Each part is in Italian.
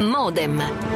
Modem.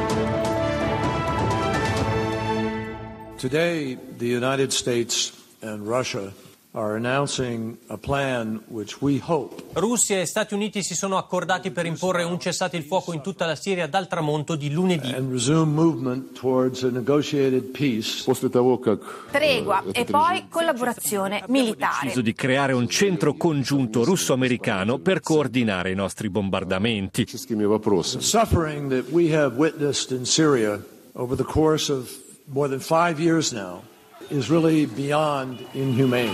Today, the United States and Russia are announcing a plan which we hope. Russia e Stati Uniti si sono accordati per imporre un cessate il fuoco in tutta la Siria dal tramonto di lunedì. And resume movement towards a negotiated peace. Tregua e poi collaborazione militare. Abbiamo deciso di creare un centro congiunto russo-americano per coordinare i nostri bombardamenti. The suffering that we have witnessed in Syria over the course of more than 5 years now is really beyond inhumane.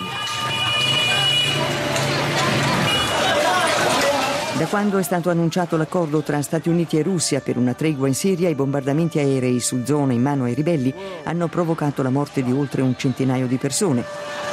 Da quando è stato annunciato l'accordo tra Stati Uniti e Russia per una tregua in Siria, i bombardamenti aerei su zone in mano ai ribelli hanno provocato la morte di oltre un centinaio di persone.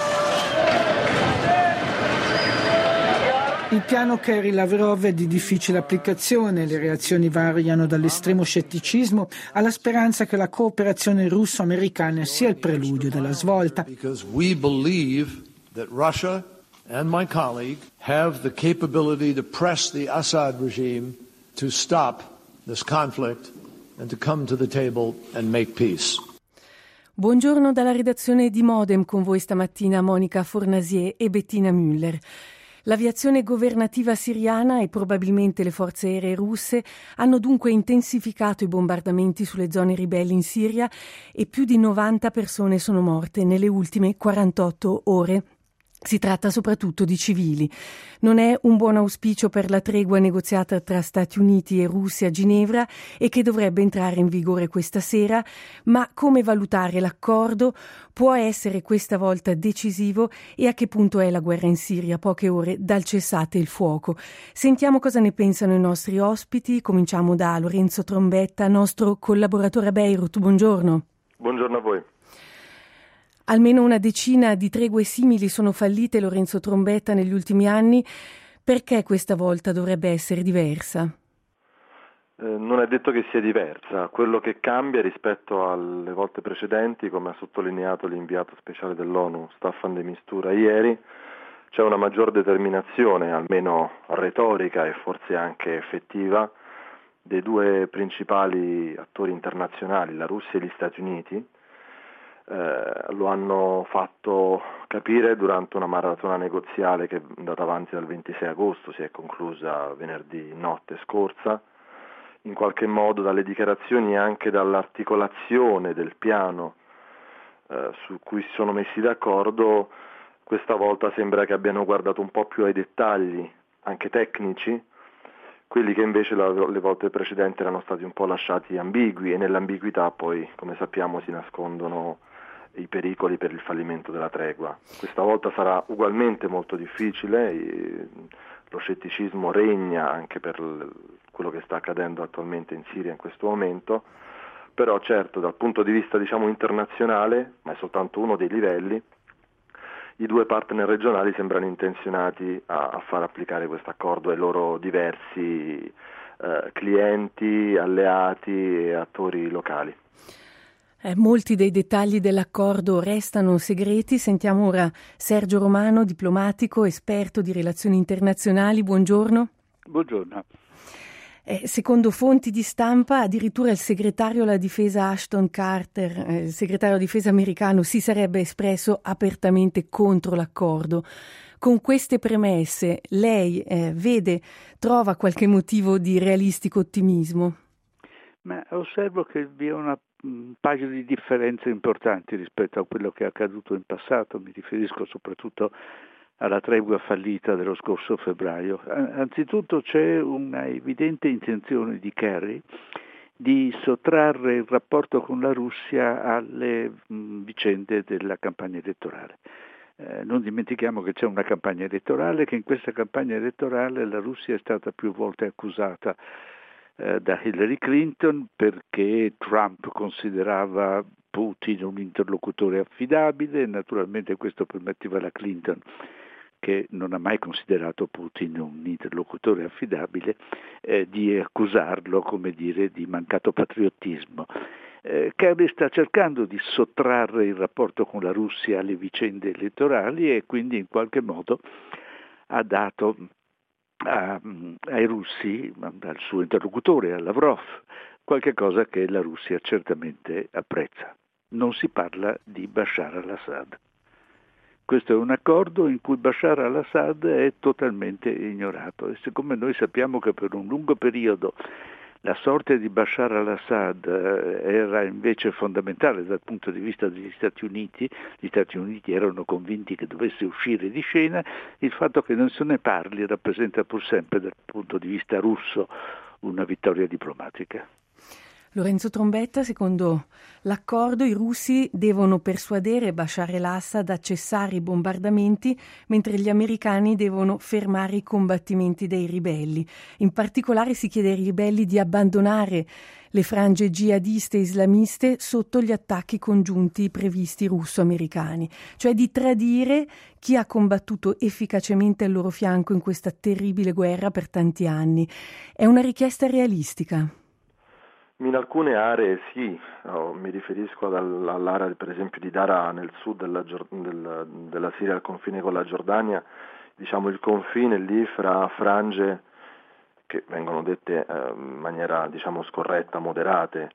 Il piano Kerry-Lavrov è di difficile applicazione, le reazioni variano dall'estremo scetticismo alla speranza che la cooperazione russo-americana sia il preludio della svolta. Because we believe that Russia and my colleague have the capability to press the Assad regime to stop this conflict and to come to the table and make peace. Buongiorno dalla redazione di Modem, con voi stamattina Monica Fornasier e Bettina Müller. L'aviazione governativa siriana e probabilmente le forze aeree russe hanno dunque intensificato i bombardamenti sulle zone ribelli in Siria e più di 90 persone sono morte nelle ultime 48 ore. Si tratta soprattutto di civili. Non è un buon auspicio per la tregua negoziata tra Stati Uniti e Russia a Ginevra e che dovrebbe entrare in vigore questa sera, ma come valutare l'accordo? Può essere questa volta decisivo e a che punto è la guerra in Siria, poche ore dal cessate il fuoco? Sentiamo cosa ne pensano i nostri ospiti. Cominciamo da Lorenzo Trombetta, nostro collaboratore a Beirut. Buongiorno. Buongiorno a voi. Almeno una decina di tregue simili sono fallite, Lorenzo Trombetta, negli ultimi anni. Perché questa volta dovrebbe essere diversa? Non è detto che sia diversa. Quello che cambia rispetto alle volte precedenti, come ha sottolineato l'inviato speciale dell'ONU Staffan de Mistura ieri, c'è una maggior determinazione, almeno retorica e forse anche effettiva, dei due principali attori internazionali, la Russia e gli Stati Uniti. Lo hanno fatto capire durante una maratona negoziale che è andata avanti dal 26 agosto, si è conclusa venerdì notte scorsa, in qualche modo dalle dichiarazioni e anche dall'articolazione del piano su cui si sono messi d'accordo. Questa volta sembra che abbiano guardato un po' più ai dettagli, anche tecnici, quelli che invece le volte precedenti erano stati un po' lasciati ambigui, e nell'ambiguità poi, come sappiamo, si nascondono i pericoli per il fallimento della tregua. Questa volta sarà ugualmente molto difficile, lo scetticismo regna anche per quello che sta accadendo attualmente in Siria in questo momento, però certo dal punto di vista internazionale, ma è soltanto uno dei livelli, i due partner regionali sembrano intenzionati a far applicare questo accordo ai loro diversi clienti, alleati e attori locali. Molti dei dettagli dell'accordo restano segreti. Sentiamo ora Sergio Romano, diplomatico, esperto di relazioni internazionali. Buongiorno. Buongiorno. Secondo fonti di stampa, addirittura il segretario alla difesa Ashton Carter, il segretario alla difesa americano, si sarebbe espresso apertamente contro l'accordo. Con queste premesse, lei trova qualche motivo di realistico ottimismo? Ma osservo che vi è un paio di differenze importanti rispetto a quello che è accaduto in passato. Mi riferisco soprattutto alla tregua fallita dello scorso febbraio. Anzitutto c'è una evidente intenzione di Kerry di sottrarre il rapporto con la Russia alle vicende della campagna elettorale. Non dimentichiamo che c'è una campagna elettorale, che in questa campagna elettorale la Russia è stata più volte accusata da Hillary Clinton perché Trump considerava Putin un interlocutore affidabile, e naturalmente questo permetteva alla Clinton, che non ha mai considerato Putin un interlocutore affidabile, di accusarlo, di mancato patriottismo. Kerry sta cercando di sottrarre il rapporto con la Russia alle vicende elettorali e quindi in qualche modo ha dato ai russi, al suo interlocutore, a Lavrov, qualche cosa che la Russia certamente apprezza. Non si parla di Bashar al-Assad. Questo è un accordo in cui Bashar al-Assad è totalmente ignorato e siccome noi sappiamo che per un lungo periodo la sorte di Bashar al-Assad era invece fondamentale dal punto di vista degli Stati Uniti, gli Stati Uniti erano convinti che dovesse uscire di scena, il fatto che non se ne parli rappresenta pur sempre dal punto di vista russo una vittoria diplomatica. Lorenzo Trombetta, secondo l'accordo i russi devono persuadere Bashar al-Assad a cessare i bombardamenti, mentre gli americani devono fermare i combattimenti dei ribelli. In particolare si chiede ai ribelli di abbandonare le frange jihadiste islamiste sotto gli attacchi congiunti previsti russo-americani, cioè di tradire chi ha combattuto efficacemente al loro fianco in questa terribile guerra per tanti anni. È una richiesta realistica? In alcune aree sì, mi riferisco all'area per esempio di Daraa nel sud della Siria al confine con la Giordania, diciamo il confine lì fra frange che vengono dette in maniera diciamo scorretta, moderate,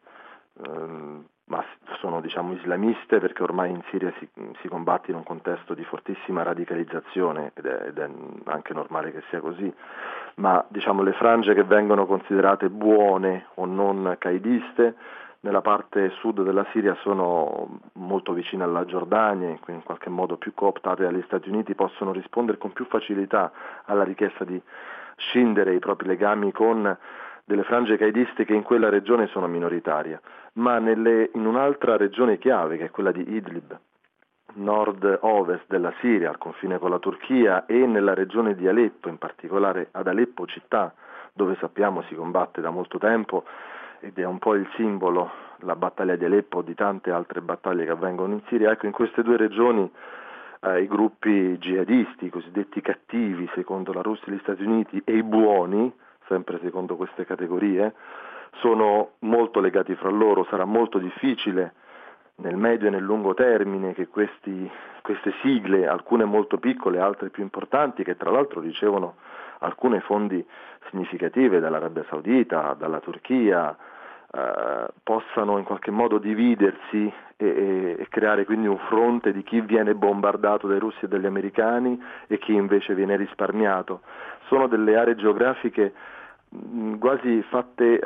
ma sono diciamo islamiste perché ormai in Siria si combatte in un contesto di fortissima radicalizzazione ed è anche normale che sia così, ma diciamo le frange che vengono considerate buone o non qaediste nella parte sud della Siria sono molto vicine alla Giordania, in qualche modo più cooptate dagli Stati Uniti, possono rispondere con più facilità alla richiesta di scindere i propri legami con delle frange qaediste che in quella regione sono minoritarie, ma in un'altra regione chiave che è quella di Idlib, nord-ovest della Siria, al confine con la Turchia, e nella regione di Aleppo, in particolare ad Aleppo città, dove sappiamo si combatte da molto tempo ed è un po' il simbolo, la battaglia di Aleppo, di tante altre battaglie che avvengono in Siria. Ecco, in queste due regioni i gruppi jihadisti, i cosiddetti cattivi secondo la Russia e gli Stati Uniti, e i buoni, sempre secondo queste categorie, sono molto legati fra loro. Sarà molto difficile nel medio e nel lungo termine che queste sigle, alcune molto piccole, altre più importanti, che tra l'altro ricevono alcune fondi significative dall'Arabia Saudita, dalla Turchia, possano in qualche modo dividersi e creare quindi un fronte di chi viene bombardato dai russi e dagli americani e chi invece viene risparmiato. Sono delle aree geografiche quasi fatte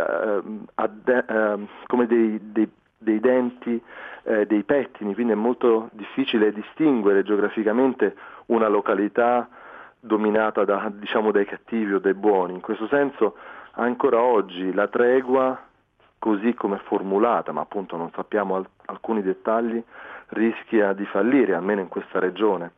come dei denti, dei pettini, quindi è molto difficile distinguere geograficamente una località dominata dai cattivi o dai buoni. In questo senso ancora oggi la tregua, così come è formulata, ma appunto non sappiamo alcuni dettagli, rischia di fallire, almeno in questa regione.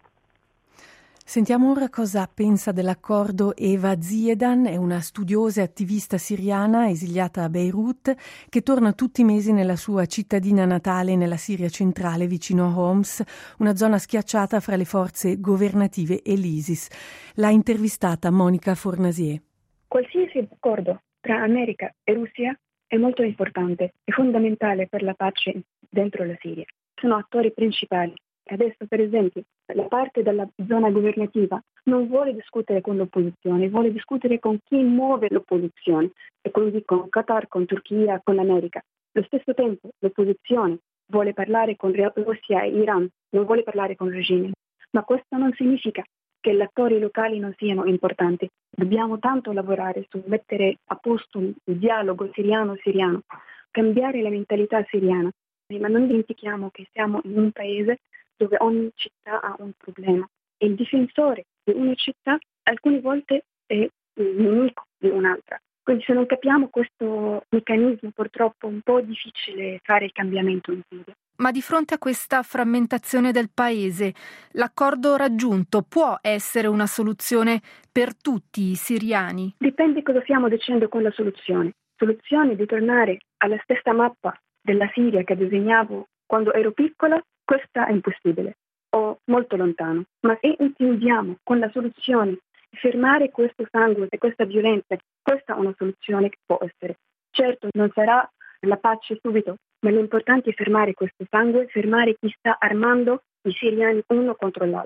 Sentiamo ora cosa pensa dell'accordo Eva Ziedan, è una studiosa e attivista siriana esiliata a Beirut che torna tutti i mesi nella sua cittadina natale nella Siria centrale vicino a Homs, una zona schiacciata fra le forze governative e l'ISIS. L'ha intervistata Monica Fornasier. Qualsiasi accordo tra America e Russia è molto importante e fondamentale per la pace dentro la Siria. Sono attori principali. Adesso, per esempio, la parte della zona governativa non vuole discutere con l'opposizione, vuole discutere con chi muove l'opposizione, e quindi con Qatar, con Turchia, con l'America. Allo stesso tempo l'opposizione vuole parlare con Russia e Iran, non vuole parlare con il regime. Ma questo non significa che gli attori locali non siano importanti. Dobbiamo tanto lavorare su mettere a posto il dialogo siriano-siriano, cambiare la mentalità siriana. Ma non dimentichiamo che siamo in un paese dove ogni città ha un problema e il difensore di una città alcune volte è il nemico di un'altra. Quindi se non capiamo questo meccanismo, purtroppo è un po' difficile fare il cambiamento in Siria. Ma di fronte a questa frammentazione del paese, l'accordo raggiunto può essere una soluzione per tutti i siriani? Dipende cosa stiamo dicendo con la soluzione. Soluzione di tornare alla stessa mappa della Siria che disegnavo quando ero piccola, questa è impossibile o molto lontano. Ma se intendiamo con la soluzione di fermare questo sangue e questa violenza, questa è una soluzione che può essere. Certo, non sarà la pace subito, ma l'importante è fermare questo sangue, fermare chi sta armando i siriani uno contro l'altro.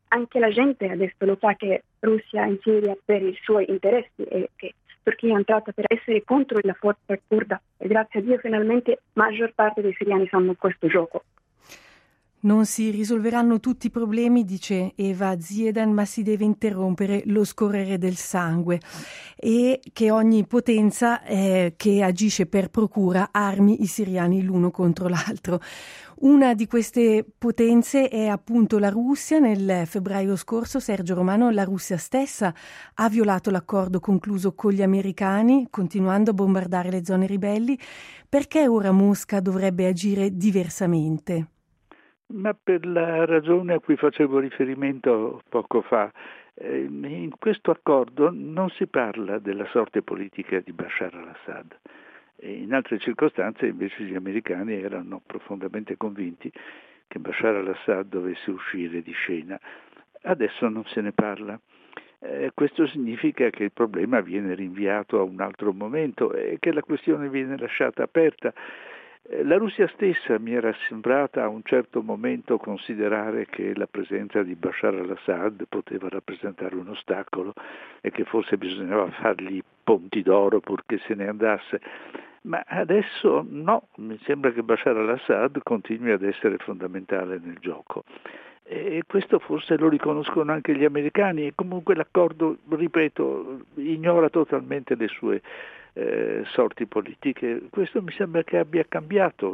anche la gente adesso lo sa che Russia è in Siria per i suoi interessi e che Turchia è entrata per essere contro la forza curda e grazie a Dio finalmente la maggior parte dei siriani sanno questo gioco. Non si risolveranno tutti i problemi, dice Eva Ziedan, ma si deve interrompere lo scorrere del sangue e che ogni potenza che agisce per procura armi i siriani l'uno contro l'altro. Una di queste potenze è appunto la Russia. Nel febbraio scorso, Sergio Romano, la Russia stessa ha violato l'accordo concluso con gli americani, continuando a bombardare le zone ribelli. Perché ora Mosca dovrebbe agire diversamente? Ma per la ragione a cui facevo riferimento poco fa, in questo accordo non si parla della sorte politica di Bashar al-Assad. In altre circostanze invece gli americani erano profondamente convinti che Bashar al-Assad dovesse uscire di scena. Adesso non se ne parla. Questo significa che il problema viene rinviato a un altro momento e che la questione viene lasciata aperta. La Russia stessa mi era sembrata a un certo momento considerare che la presenza di Bashar al-Assad poteva rappresentare un ostacolo e che forse bisognava fargli ponti d'oro purché se ne andasse. Ma adesso no, mi sembra che Bashar al-Assad continui ad essere fondamentale nel gioco. E questo forse lo riconoscono anche gli americani e comunque l'accordo, ripeto, ignora totalmente le sue sorti politiche. Questo mi sembra che abbia cambiato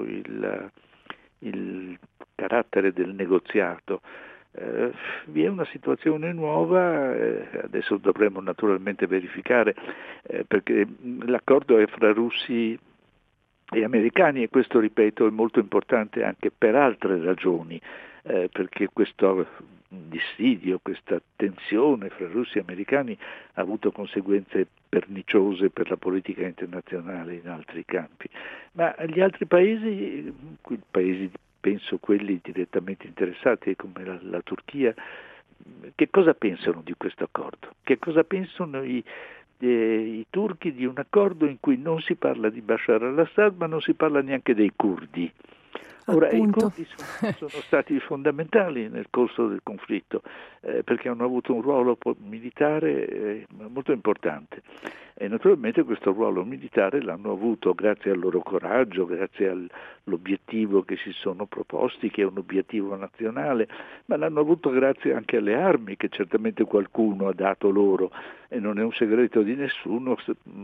il carattere del negoziato. Vi è una situazione nuova, adesso dovremo naturalmente verificare perché l'accordo è fra russi e americani e questo, ripeto, è molto importante anche per altre ragioni, perché questo dissidio, questa tensione fra russi e americani ha avuto conseguenze perniciose per la politica internazionale in altri campi. Ma gli altri paesi penso quelli direttamente interessati come la Turchia, che cosa pensano di questo accordo? Che cosa pensano i turchi di un accordo in cui non si parla di Bashar al-Assad ma non si parla neanche dei curdi? Ora, Appunto. I curdi sono stati fondamentali nel corso del conflitto perché hanno avuto un ruolo militare molto importante e naturalmente questo ruolo militare l'hanno avuto grazie al loro coraggio, grazie all'obiettivo che si sono proposti, che è un obiettivo nazionale, ma l'hanno avuto grazie anche alle armi che certamente qualcuno ha dato loro e non è un segreto di nessuno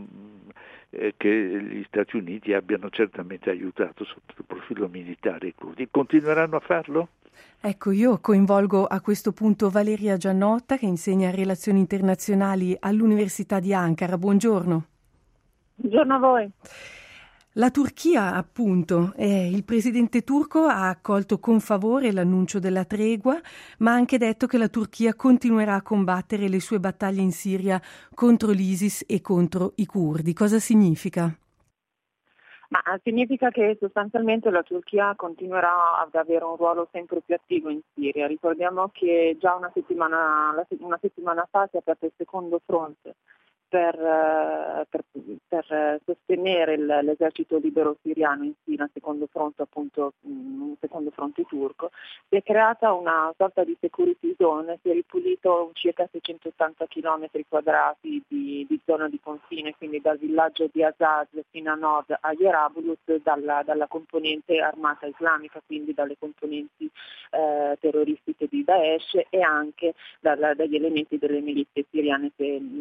che gli Stati Uniti abbiano certamente aiutato sotto il profilo militare i curdi. Continueranno a farlo? Ecco, io coinvolgo a questo punto Valeria Giannotta, che insegna relazioni internazionali all'Università di Ankara. Buongiorno. Buongiorno a voi. La Turchia, appunto, il presidente turco ha accolto con favore l'annuncio della tregua, ma ha anche detto che la Turchia continuerà a combattere le sue battaglie in Siria contro l'ISIS e contro i curdi. Cosa significa? Ma significa che sostanzialmente la Turchia continuerà ad avere un ruolo sempre più attivo in Siria. Ricordiamo che già una settimana fa si è aperto il secondo fronte per sostenere l'esercito libero siriano in Siria, secondo fronte appunto un secondo fronte turco. Si è creata una sorta di security zone, si è ripulito circa 680 km quadrati di zona di confine, quindi dal villaggio di Azaz fino a nord a Jerablus, dalla componente armata islamica, quindi dalle componenti terroristiche di Daesh e anche dagli elementi delle milizie siriane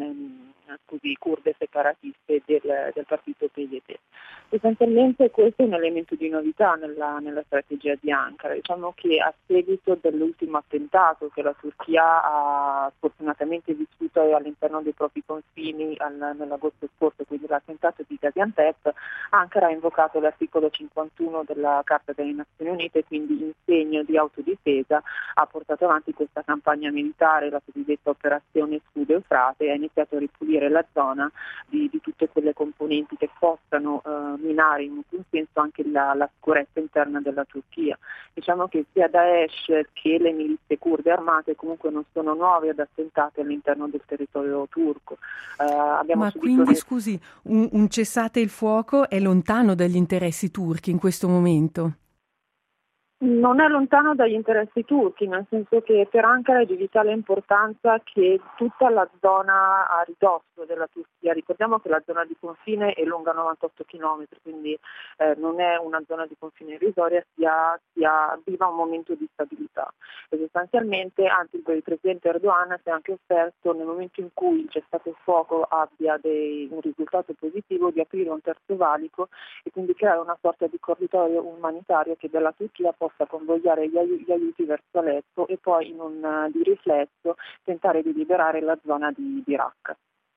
kurde separatiste del partito PYD. Essenzialmente questo è un elemento di novità nella strategia di Ankara. Diciamo che a seguito dell'ultimo attentato che la Turchia ha fortunatamente vissuto all'interno dei propri confini nell'agosto scorso, quindi l'attentato di Gaziantep, Ankara ha invocato l'articolo 51 della Carta delle Nazioni Unite, quindi in segno di autodifesa ha portato avanti questa campagna militare, la cosiddetta operazione Scudo Eufrate, e ha iniziato a ripulire la zona di tutte quelle componenti che possano minare in un senso anche la sicurezza interna della Turchia. Diciamo che sia Daesh che le milizie kurde armate comunque non sono nuove ad attentati all'interno del territorio turco. Ma quindi, scusi, un cessate il fuoco è lontano dagli interessi turchi in questo momento? Non è lontano dagli interessi turchi, nel senso che per Ankara è di vitale importanza che tutta la zona a ridosso della Turchia, ricordiamo che la zona di confine è lunga 98 km, quindi non è una zona di confine irrisoria, viva un momento di stabilità. E sostanzialmente anche il presidente Erdogan si è anche offerto, nel momento in cui c'è stato il fuoco abbia un risultato positivo, di aprire un terzo valico e quindi creare una sorta di corridoio umanitario che dalla Turchia possa convogliare gli aiuti verso Aleppo e poi di riflesso tentare di liberare la zona di Iraq.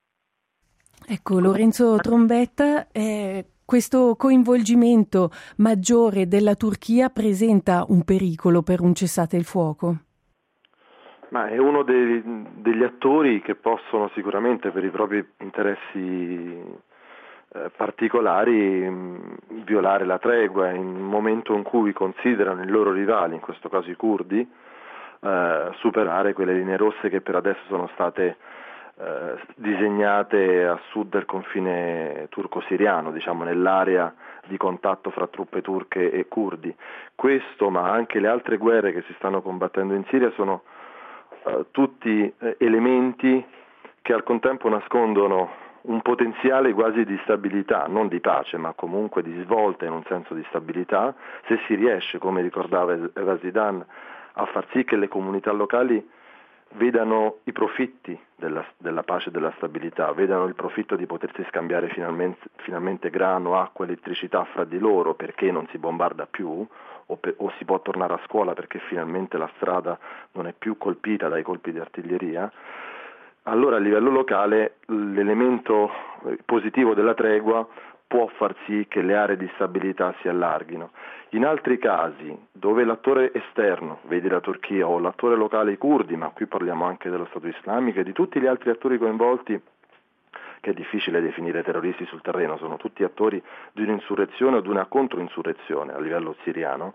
Ecco, Lorenzo Trombetta, questo coinvolgimento maggiore della Turchia presenta un pericolo per un cessate il fuoco? Ma è uno degli attori che possono sicuramente per i propri interessi particolari violare la tregua in un momento in cui considerano i loro rivali, in questo caso i curdi, superare quelle linee rosse che per adesso sono state disegnate a sud del confine turco-siriano, diciamo nell'area di contatto fra truppe turche e curdi. Questo, ma anche le altre guerre che si stanno combattendo in Siria sono tutti elementi che al contempo nascondono un potenziale quasi di stabilità, non di pace, ma comunque di svolta in un senso di stabilità, se si riesce, come ricordava Evasidan, a far sì che le comunità locali vedano i profitti della pace e della stabilità, vedano il profitto di potersi scambiare finalmente grano, acqua, elettricità fra di loro perché non si bombarda più o si può tornare a scuola perché finalmente la strada non è più colpita dai colpi di artiglieria. Allora a livello locale l'elemento positivo della tregua può far sì che le aree di stabilità si allarghino. In altri casi, dove l'attore esterno, vedi la Turchia, o l'attore locale i curdi, ma qui parliamo anche dello Stato islamico e di tutti gli altri attori coinvolti, che è difficile definire terroristi sul terreno, sono tutti attori di un'insurrezione o di una controinsurrezione a livello siriano,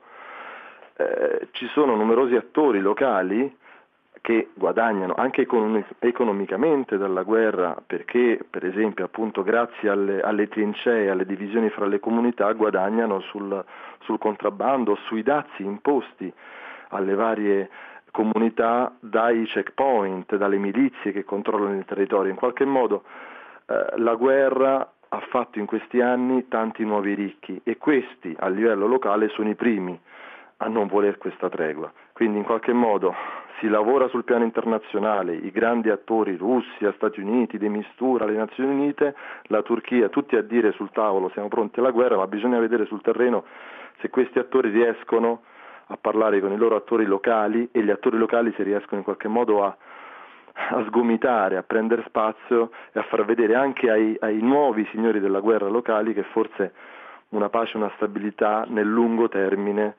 ci sono numerosi attori locali che guadagnano anche economicamente dalla guerra perché per esempio appunto grazie alle trincee, alle divisioni fra le comunità guadagnano sul contrabbando, sui dazi imposti alle varie comunità dai checkpoint, dalle milizie che controllano il territorio. In qualche modo la guerra ha fatto in questi anni tanti nuovi ricchi e questi a livello locale sono i primi a non voler questa tregua. Quindi in qualche modo si lavora sul piano internazionale, i grandi attori, Russia, Stati Uniti, De Mistura, le Nazioni Unite, la Turchia, tutti a dire sul tavolo siamo pronti alla guerra, ma bisogna vedere sul terreno se questi attori riescono a parlare con i loro attori locali e gli attori locali se riescono in qualche modo a sgomitare, a prendere spazio e a far vedere anche ai nuovi signori della guerra locali che forse una pace, una stabilità nel lungo termine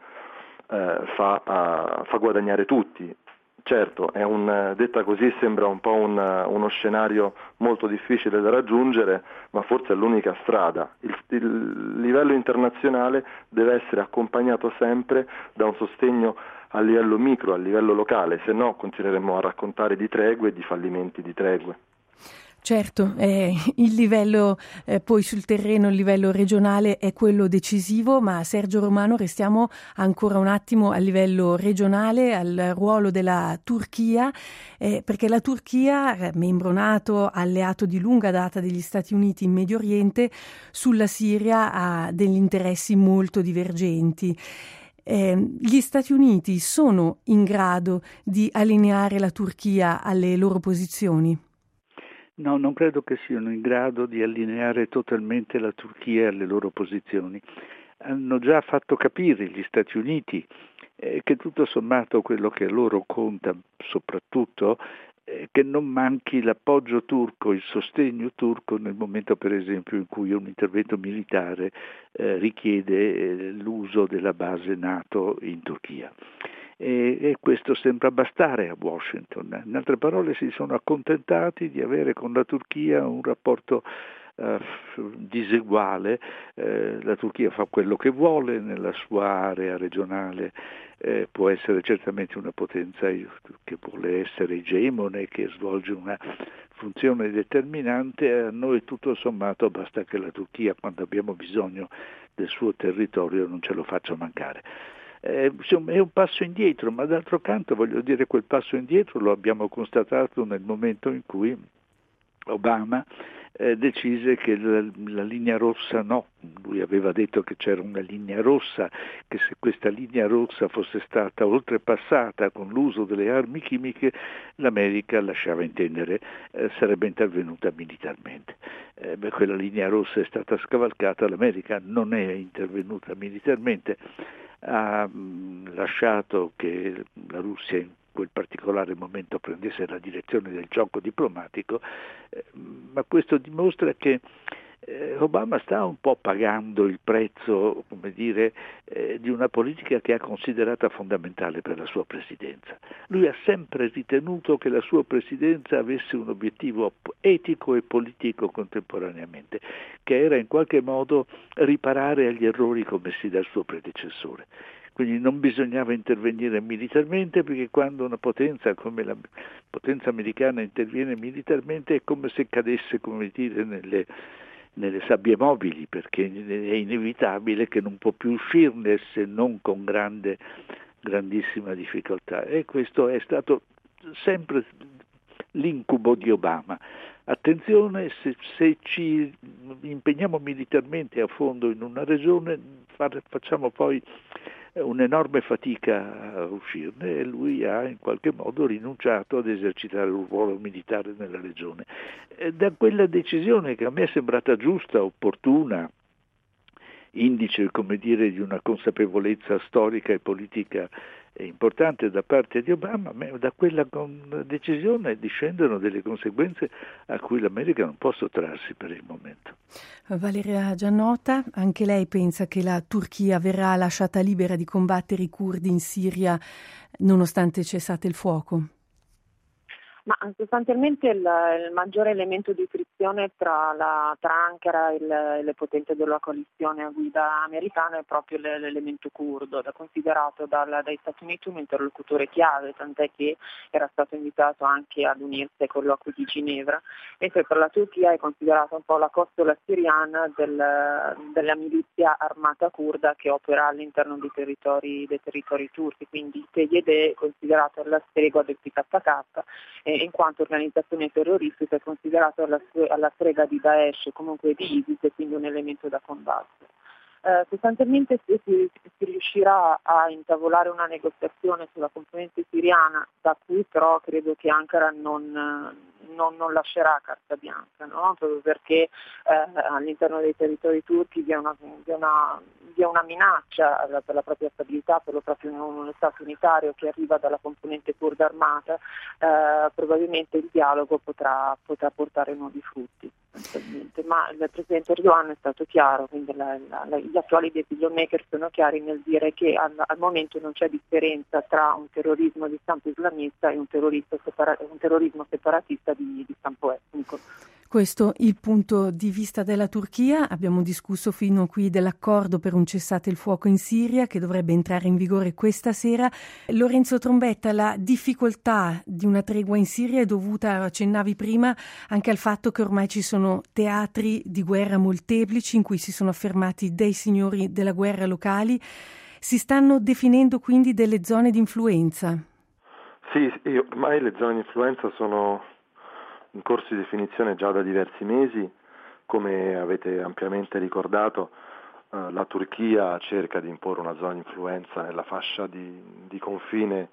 fa guadagnare tutti. Certo, detta così sembra un po' uno scenario molto difficile da raggiungere, ma forse è l'unica strada. Il livello internazionale deve essere accompagnato sempre da un sostegno a livello micro, a livello locale, se no continueremo a raccontare di tregue e di fallimenti di tregue. Certo, il livello poi sul terreno, il livello regionale è quello decisivo, ma Sergio Romano restiamo ancora un attimo a livello regionale, al ruolo della Turchia, perché la Turchia, membro NATO, alleato di lunga data degli Stati Uniti in Medio Oriente, sulla Siria ha degli interessi molto divergenti. Gli Stati Uniti sono in grado di allineare la Turchia alle loro posizioni? No, non credo che siano in grado di allineare totalmente la Turchia alle loro posizioni. Hanno già fatto capire gli Stati Uniti che tutto sommato quello che a loro conta soprattutto che non manchi l'appoggio turco, il sostegno turco nel momento per esempio in cui un intervento militare richiede l'uso della base NATO in Turchia. E questo sembra bastare a Washington. In altre parole si sono accontentati di avere con la Turchia un rapporto diseguale. La Turchia fa quello che vuole nella sua area regionale, può essere certamente una potenza che vuole essere egemone, che svolge una funzione determinante. A noi tutto sommato basta che la Turchia, quando abbiamo bisogno del suo territorio, non ce lo faccia mancare. Insomma, è un passo indietro, ma d'altro canto voglio dire quel passo indietro lo abbiamo constatato nel momento in cui Obama decise che la linea rossa no, lui aveva detto che c'era una linea rossa, che se questa linea rossa fosse stata oltrepassata con l'uso delle armi chimiche, l'America, lasciava intendere, sarebbe intervenuta militarmente. Quella linea rossa è stata scavalcata, l'America non è intervenuta militarmente, ha lasciato che la Russia in quel particolare momento prendesse la direzione del gioco diplomatico, ma questo dimostra che Obama sta un po' pagando il prezzo, come dire, di una politica che ha considerata fondamentale per la sua presidenza. Lui ha sempre ritenuto che la sua presidenza avesse un obiettivo etico e politico contemporaneamente, che era in qualche modo riparare agli errori commessi dal suo predecessore. Quindi non bisognava intervenire militarmente, perché quando una potenza come la potenza americana interviene militarmente è come se cadesse, come dire, nelle sabbie mobili, perché è inevitabile che non può più uscirne se non con grandissima difficoltà. E questo è stato sempre l'incubo di Obama. Attenzione, se ci impegniamo militarmente a fondo in una regione, facciamo poi un'enorme fatica a uscirne, e lui ha in qualche modo rinunciato ad esercitare un ruolo militare nella regione. Da quella decisione, che a me è sembrata giusta, opportuna, indice, come dire, di una consapevolezza storica e politica importante da parte di Obama, da quella decisione discendono delle conseguenze a cui l'America non può sottrarsi per il momento. Valeria Giannota, anche lei pensa che la Turchia verrà lasciata libera di combattere i curdi in Siria nonostante cessate il fuoco? Ma sostanzialmente il maggiore elemento di frizione tra Ankara e le potenze della coalizione a guida americana è proprio l'elemento curdo, da considerato dai Stati Uniti un interlocutore chiave, tant'è che era stato invitato anche ad unirsi ai colloqui di Ginevra, mentre per la Turchia è considerata un po' la costola siriana della milizia armata curda che opera all'interno dei territori turchi, quindi PYD è considerato alla stregua del PKK, in quanto organizzazione terroristica è considerato alla strega di Daesh e comunque di ISIS, e quindi un elemento da combattere. Sostanzialmente si riuscirà a intavolare una negoziazione sulla componente siriana, da cui però credo che Ankara non lascerà carta bianca, no? Proprio perché all'interno dei territori turchi vi è una minaccia per la propria stabilità, per lo proprio uno Stato unitario che arriva dalla componente kurda armata. Probabilmente il dialogo potrà portare nuovi frutti, ma il Presidente Erdogan è stato chiaro, quindi gli attuali decision maker sono chiari nel dire che al momento non c'è differenza tra un terrorismo di stampo islamista e un terrorismo separatista di stampo etnico. Questo il punto di vista della Turchia. Abbiamo discusso fino qui dell'accordo per un cessate il fuoco in Siria che dovrebbe entrare in vigore questa sera. Lorenzo Trombetta, la difficoltà di una tregua in Siria è dovuta, accennavi prima, anche al fatto che ormai ci sono teatri di guerra molteplici in cui si sono affermati dei signori della guerra locali. Si stanno definendo quindi delle zone di influenza. Sì, ormai le zone di influenza sono in corso di definizione già da diversi mesi. Come avete ampiamente ricordato, la Turchia cerca di imporre una zona di influenza nella fascia di confine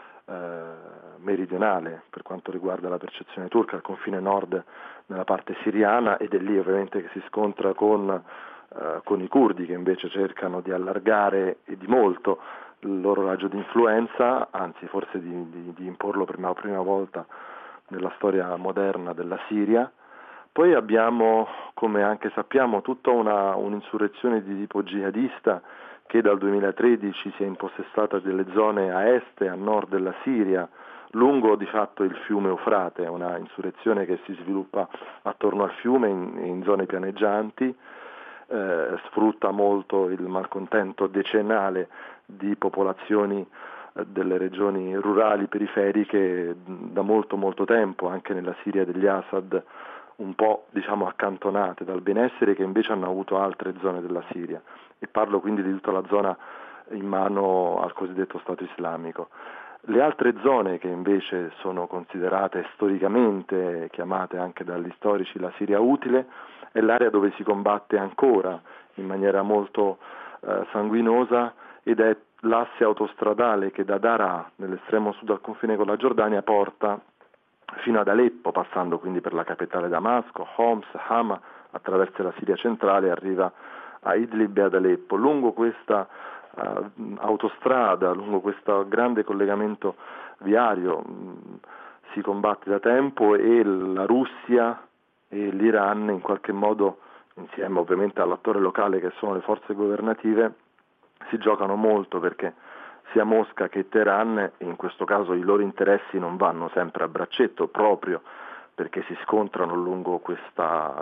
meridionale per quanto riguarda la percezione turca, al confine nord nella parte siriana, ed è lì ovviamente che si scontra con i curdi, che invece cercano di allargare e di molto il loro raggio di influenza, anzi forse di imporlo per la prima volta nella storia moderna della Siria. Poi abbiamo, come anche sappiamo, tutta un'insurrezione di tipo jihadista che dal 2013 si è impossessata delle zone a est e a nord della Siria, lungo di fatto il fiume Eufrate, una insurrezione che si sviluppa attorno al fiume in zone pianeggianti, sfrutta molto il malcontento decennale di popolazioni delle regioni rurali periferiche da molto molto tempo, anche nella Siria degli Assad, un po' accantonate dal benessere, che invece hanno avuto altre zone della Siria, e parlo quindi di tutta la zona in mano al cosiddetto Stato islamico. Le altre zone che invece sono considerate storicamente, chiamate anche dagli storici la Siria utile, è l'area dove si combatte ancora in maniera molto sanguinosa, ed è l'asse autostradale che da Daraa, nell'estremo sud al confine con la Giordania, porta fino ad Aleppo, passando quindi per la capitale Damasco, Homs, Hama, attraverso la Siria centrale e arriva a Idlib e ad Aleppo. Lungo questa autostrada, lungo questo grande collegamento viario si combatte da tempo, e la Russia e l'Iran in qualche modo, insieme ovviamente all'attore locale che sono le forze governative, si giocano molto, perché sia Mosca che Teheran, e in questo caso i loro interessi non vanno sempre a braccetto, proprio perché si scontrano lungo questa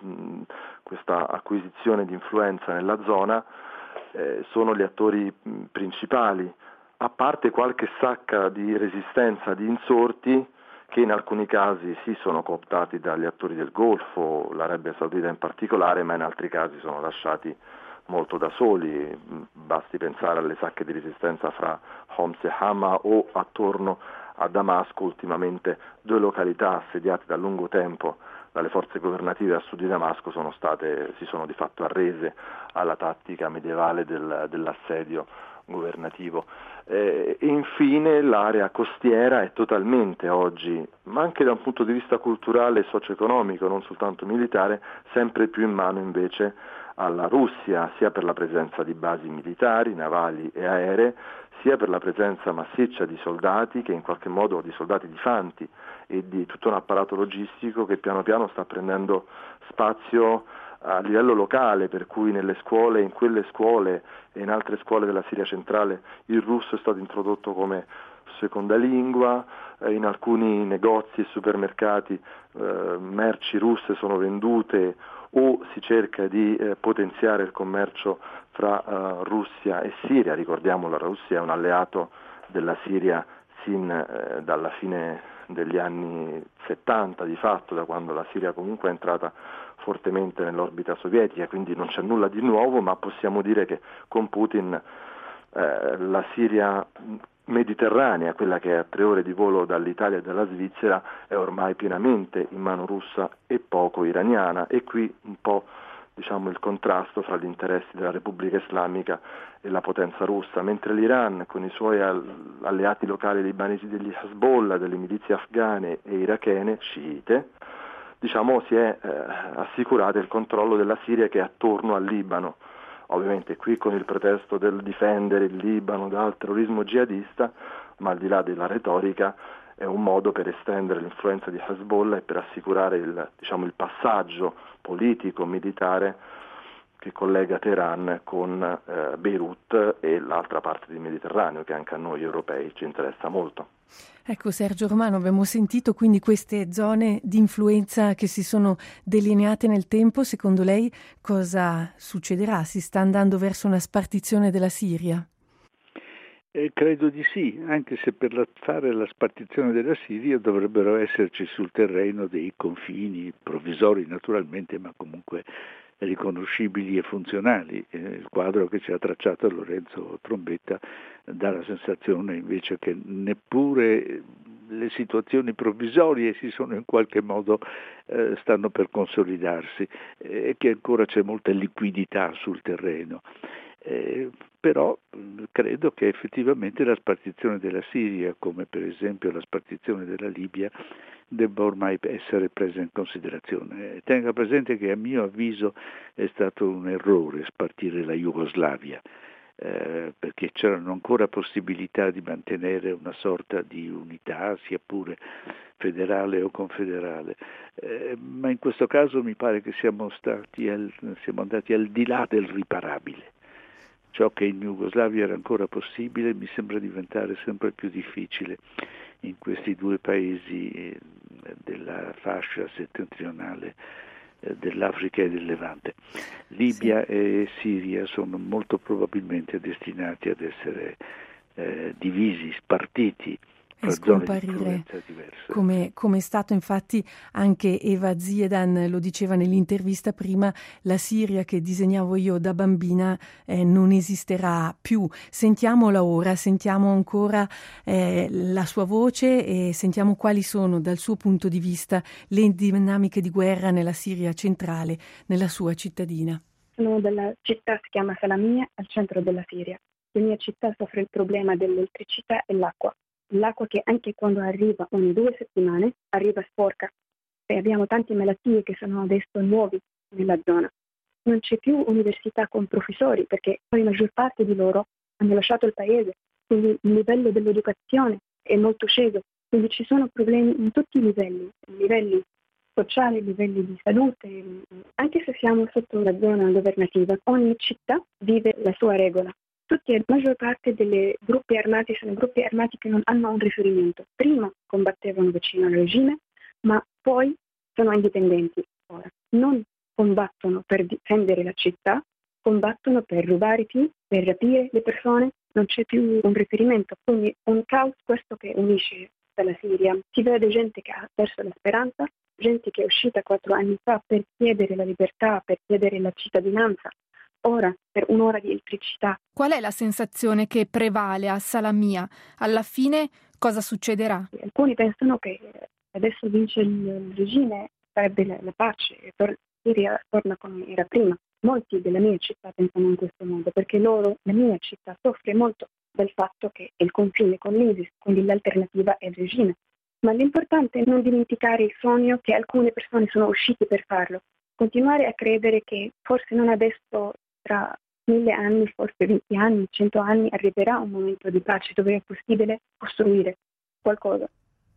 acquisizione di influenza nella zona, sono gli attori principali, a parte qualche sacca di resistenza di insorti che in alcuni casi sì sono cooptati dagli attori del Golfo, l'Arabia Saudita in particolare, ma in altri casi sono lasciati molto da soli. Basti pensare alle sacche di resistenza fra Homs e Hama, o attorno a Damasco, ultimamente 2 località assediate da lungo tempo dalle forze governative a sud di Damasco si sono di fatto arrese alla tattica medievale dell'assedio governativo. E infine l'area costiera è totalmente oggi, ma anche da un punto di vista culturale e socio-economico, non soltanto militare, sempre più in mano invece alla Russia, sia per la presenza di basi militari, navali e aeree, sia per la presenza massiccia di soldati, che in qualche modo di soldati di fanti e di tutto un apparato logistico che piano piano sta prendendo spazio a livello locale, per cui nelle scuole, in quelle scuole e in altre scuole della Siria centrale il russo è stato introdotto come seconda lingua, in alcuni negozi e supermercati merci russe sono vendute, o si cerca di potenziare il commercio fra Russia e Siria. Ricordiamo, la Russia è un alleato della Siria dalla fine degli anni 70 di fatto, da quando la Siria comunque è entrata fortemente nell'orbita sovietica, quindi non c'è nulla di nuovo, ma possiamo dire che con Putin la Siria mediterranea, quella che è a 3 ore di volo dall'Italia e dalla Svizzera, è ormai pienamente in mano russa e poco iraniana, e qui un po' il contrasto fra gli interessi della Repubblica Islamica e la potenza russa, mentre l'Iran, con i suoi alleati locali libanesi degli Hezbollah, delle milizie afghane e irachene sciite, si è assicurato il controllo della Siria, che è attorno al Libano. Ovviamente qui con il pretesto del difendere il Libano dal terrorismo jihadista, ma al di là della retorica è un modo per estendere l'influenza di Hezbollah e per assicurare il passaggio politico, militare che collega Teheran con Beirut e l'altra parte del Mediterraneo, che anche a noi europei ci interessa molto. Ecco, Sergio Romano, abbiamo sentito quindi queste zone di influenza che si sono delineate nel tempo. Secondo lei cosa succederà? Si sta andando verso una spartizione della Siria? Credo di sì, anche se per fare la spartizione della Siria dovrebbero esserci sul terreno dei confini provvisori naturalmente, ma comunque riconoscibili e funzionali. Il quadro che ci ha tracciato Lorenzo Trombetta dà la sensazione invece che neppure le situazioni provvisorie si sono in qualche modo stanno per consolidarsi e che ancora c'è molta liquidità sul terreno. Però credo che effettivamente la spartizione della Siria, come per esempio la spartizione della Libia, debba ormai essere presa in considerazione. Tenga presente che a mio avviso è stato un errore spartire la Jugoslavia, perché c'erano ancora possibilità di mantenere una sorta di unità, sia pure federale o confederale, ma in questo caso mi pare che siamo andati al di là del riparabile. Ciò che in Jugoslavia era ancora possibile mi sembra diventare sempre più difficile in questi 2 paesi della fascia settentrionale dell'Africa e del Levante. Libia e Siria sono molto probabilmente destinati ad essere divisi, spartiti e scomparire, come è stato infatti anche Eva Ziedan lo diceva nell'intervista prima, la Siria che disegnavo io da bambina non esisterà più. Sentiamola ora, sentiamo ancora la sua voce e sentiamo quali sono dal suo punto di vista le dinamiche di guerra nella Siria centrale, nella sua cittadina. Sono della città, si chiama Salamia, al centro della Siria. La mia città soffre il problema dell'elettricità e l'acqua. L'acqua che anche quando arriva ogni 2 settimane arriva sporca e abbiamo tante malattie che sono adesso nuove nella zona. Non c'è più università con professori perché poi la maggior parte di loro hanno lasciato il paese, quindi il livello dell'educazione è molto sceso, quindi ci sono problemi in tutti i livelli sociali, livelli di salute, anche se siamo sotto la zona governativa, ogni città vive la sua regola. La maggior parte dei gruppi armati sono gruppi armati che non hanno un riferimento. Prima combattevano vicino al regime, ma poi sono indipendenti. Ora non combattono per difendere la città, combattono per rubare per rapire le persone, non c'è più un riferimento. Quindi un caos questo che unisce la Siria. Si vede gente che ha perso la speranza, gente che è uscita 4 anni fa per chiedere la libertà, per chiedere la cittadinanza. Ora per un'ora di elettricità. Qual è la sensazione che prevale a Salamia? Alla fine cosa succederà? Alcuni pensano che adesso vince il regime, sarebbe la pace, e Siria torna come era prima. Molti della mia città pensano in questo modo, perché la mia città soffre molto del fatto che è il confine con l'ISIS, quindi l'alternativa è il regime. Ma l'importante è non dimenticare il sogno che alcune persone sono uscite per farlo. Continuare a credere che forse non adesso, tra 1000 anni, forse 20 anni, 100 anni, arriverà un momento di pace dove è possibile costruire qualcosa.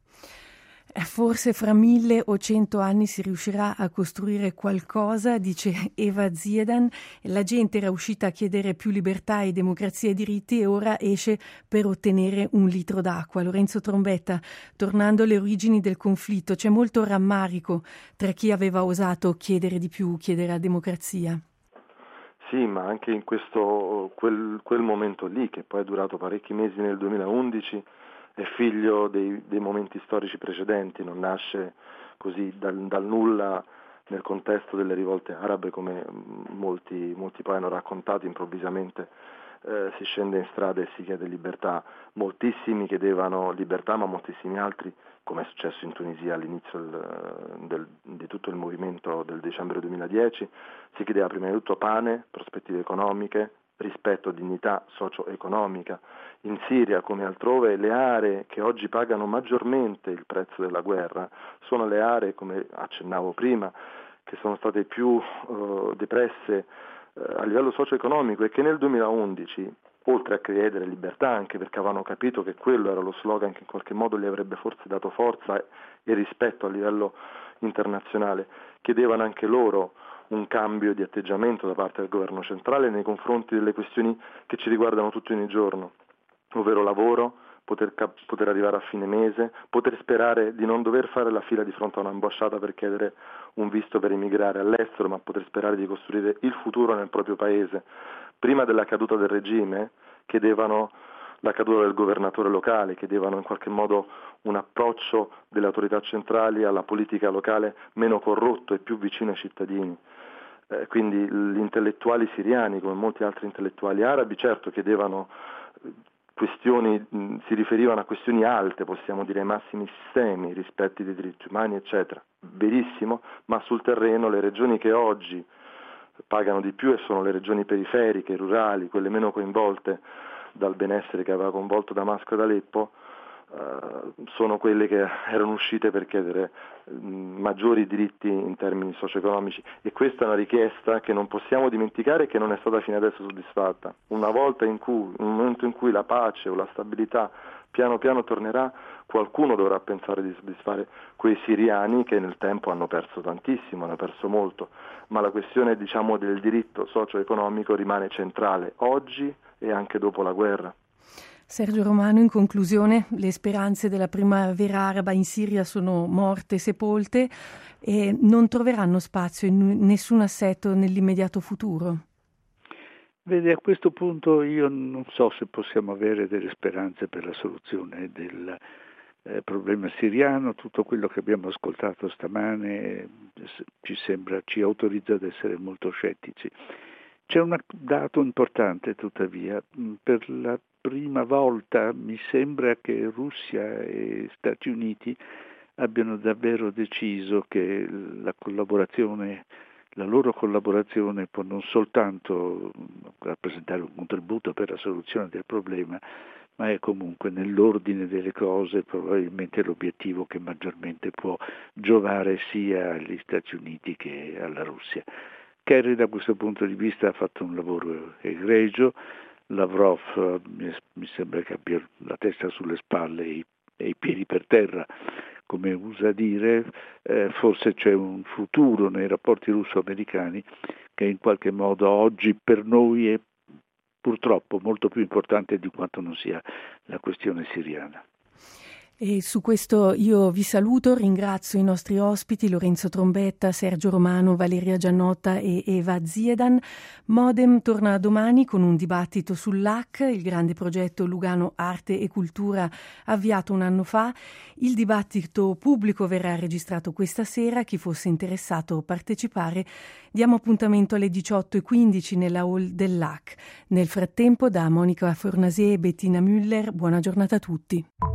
Forse fra 1000 o 100 anni si riuscirà a costruire qualcosa, dice Eva Ziedan. La gente era uscita a chiedere più libertà e democrazia e diritti e ora esce per ottenere un litro d'acqua. Lorenzo Trombetta, tornando alle origini del conflitto, c'è molto rammarico tra chi aveva osato chiedere di più, chiedere la democrazia. Sì, ma anche in quel momento lì, che poi è durato parecchi mesi nel 2011, è figlio dei momenti storici precedenti, non nasce così dal nulla nel contesto delle rivolte arabe come molti poi hanno raccontato. Improvvisamente si scende in strada e si chiede libertà. Moltissimi chiedevano libertà, ma moltissimi altri, come è successo in Tunisia all'inizio di tutto il movimento del dicembre 2010, si chiedeva prima di tutto pane, prospettive economiche, rispetto, dignità socio-economica. In Siria, come altrove, le aree che oggi pagano maggiormente il prezzo della guerra sono le aree, come accennavo prima, che sono state più depresse a livello socio-economico e che nel 2011, oltre a chiedere libertà, anche perché avevano capito che quello era lo slogan che in qualche modo gli avrebbe forse dato forza e rispetto a livello internazionale, chiedevano anche loro un cambio di atteggiamento da parte del governo centrale nei confronti delle questioni che ci riguardano tutti ogni giorno, ovvero lavoro, poter arrivare a fine mese, poter sperare di non dover fare la fila di fronte a un'ambasciata per chiedere un visto per emigrare all'estero, ma poter sperare di costruire il futuro nel proprio paese. Prima della caduta del regime chiedevano la caduta del governatore locale, chiedevano in qualche modo un approccio delle autorità centrali alla politica locale meno corrotto e più vicino ai cittadini. Quindi gli intellettuali siriani, come molti altri intellettuali arabi, certo chiedevano questioni, si riferivano a questioni alte, possiamo dire ai massimi sistemi, rispetti dei diritti umani, eccetera. Verissimo, ma sul terreno le regioni che oggi pagano di più e sono le regioni periferiche, rurali, quelle meno coinvolte dal benessere che aveva coinvolto Damasco ed Aleppo, sono quelle che erano uscite per chiedere maggiori diritti in termini socio-economici, e questa è una richiesta che non possiamo dimenticare e che non è stata fino adesso soddisfatta. Un momento in cui la pace o la stabilità piano piano tornerà, qualcuno dovrà pensare di soddisfare quei siriani che nel tempo hanno perso tantissimo, hanno perso molto, ma la questione, del diritto socio-economico rimane centrale oggi e anche dopo la guerra. Sergio Romano, in conclusione, le speranze della primavera araba in Siria sono morte, sepolte e non troveranno spazio in nessun assetto nell'immediato futuro. Vede, a questo punto io non so se possiamo avere delle speranze per la soluzione problema siriano, tutto quello che abbiamo ascoltato stamane ci autorizza ad essere molto scettici. C'è un dato importante tuttavia: per la prima volta mi sembra che Russia e Stati Uniti abbiano davvero deciso che la loro collaborazione può non soltanto rappresentare un contributo per la soluzione del problema, ma è comunque nell'ordine delle cose probabilmente l'obiettivo che maggiormente può giovare sia agli Stati Uniti che alla Russia. Kerry da questo punto di vista ha fatto un lavoro egregio. Lavrov mi sembra che abbia la testa sulle spalle e i piedi per terra, come usa dire. Forse c'è un futuro nei rapporti russo-americani che in qualche modo oggi per noi è purtroppo molto più importante di quanto non sia la questione siriana. E su questo io vi saluto, ringrazio i nostri ospiti Lorenzo Trombetta, Sergio Romano, Valeria Giannotta e Eva Ziedan. Modem torna domani con un dibattito sull'AC, il grande progetto Lugano Arte e Cultura avviato un anno fa. Il dibattito pubblico verrà registrato questa sera, chi fosse interessato a partecipare diamo appuntamento alle 18:15 nella hall dell'AC. Nel frattempo da Monica Fornasier e Bettina Müller, buona giornata a tutti.